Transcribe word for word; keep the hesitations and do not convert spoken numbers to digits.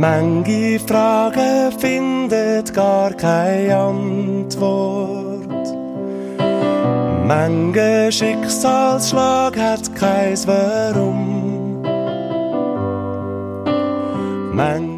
Manche Fragen findet gar keine Antwort. Manche Schicksalsschlag hat keins Warum. Manche